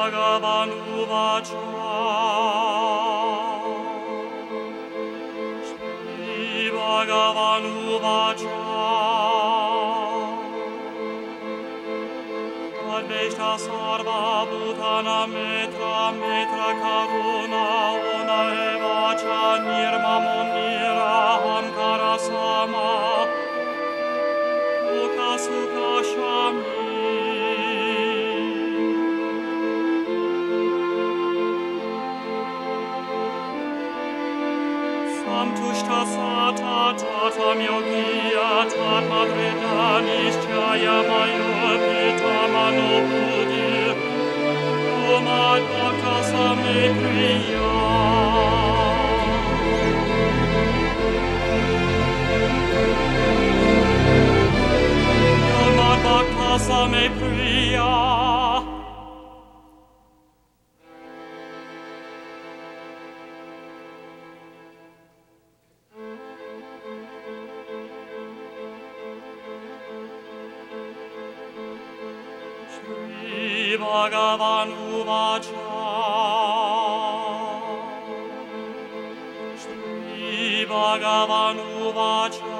Bhagavan Uvacha Shri Bhagavan Uvacha Adveshta Sarva Bhutana Metra Karuna Ona Evacha Nirmamo Niraham Karasama Uka Sukha Shami Samtushta Sata Tatam Yogiya Tatma Vedanishchaya Mayo Pitamano Buddhi Omad Bhakta Same Priya Omad Bhakta Same Priya Shri Bhagavan Uvacha Shri Bhagavan Uvacha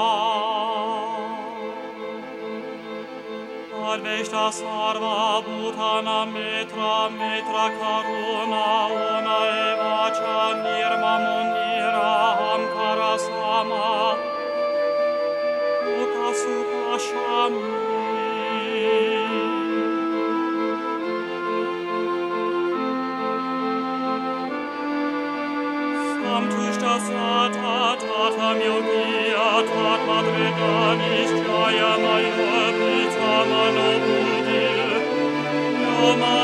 Adveshta Sarva Bhutana Metra Karuna Ona Evacha Nirmamo Niraham Karasama Uka Sukha Shami Samtushta Sata Tatam Yogiya Tatma Vedanishchaya Mayo Pitamano Buddhi Yoma